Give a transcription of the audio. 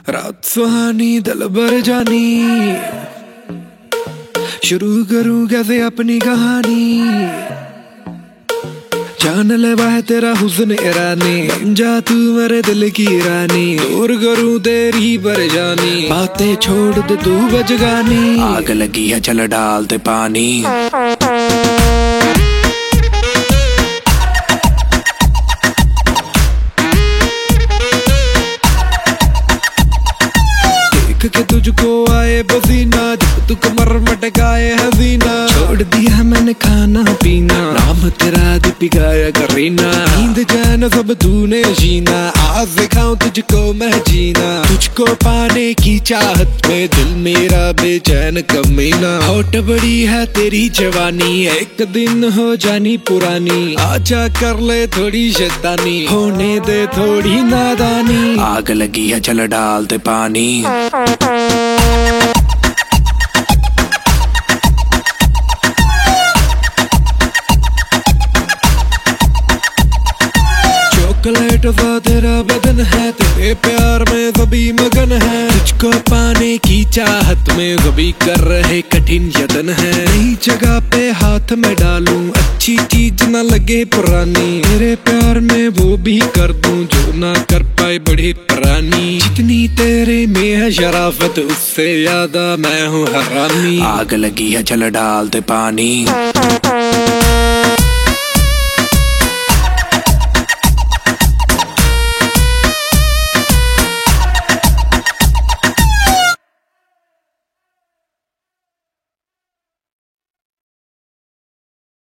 रात सुहानी दिल भर जानी, शुरू करूं कैसे अपनी कहानी। जान ले वह तेरा हुस्न ईरानी, बन जा तू मेरे दिल की रानी। दूर करूं तेरी परेशानी, बातें छोड़ दे तू बजगानी। आग लगी है चल डाल दे पानी। के तुझको आए पसीना, जब तू कमर मटकाए हसीना। छोड़ दिया मैंने खाना पीना, नाम तेरा दीपिका या करीना। नींद चैन सब तूने जीना, आज सिखाऊं तुझको मैं जीना। तुझको पाने की चाहत में दिल मेरा बेचैन कमीना। होठ बड़ी है तेरी जवानी, एक दिन हो जानी पुरानी। आजा कर ले थोड़ी शैतानी, होने दे थोड़ी नादानी। आग लगी है चल डाल दे पानी। चॉकलेट सा तेरा बदन है, तेरे प्यार में सभी मगन है। तुझको पाने की चाहत में सभी कर रहे कठिन यत्न है। नई जगह पे हाथ में डालूं, अच्छी चीज न लगे पुरानी। तेरे प्यार में वो भी कर दूं जो ना कर पाए बड़ी पुरानी। जितनी तेरे में है शराफत, उससे ज्यादा मैं हूँ हरामी। आग लगी है चल डाल दे पानी।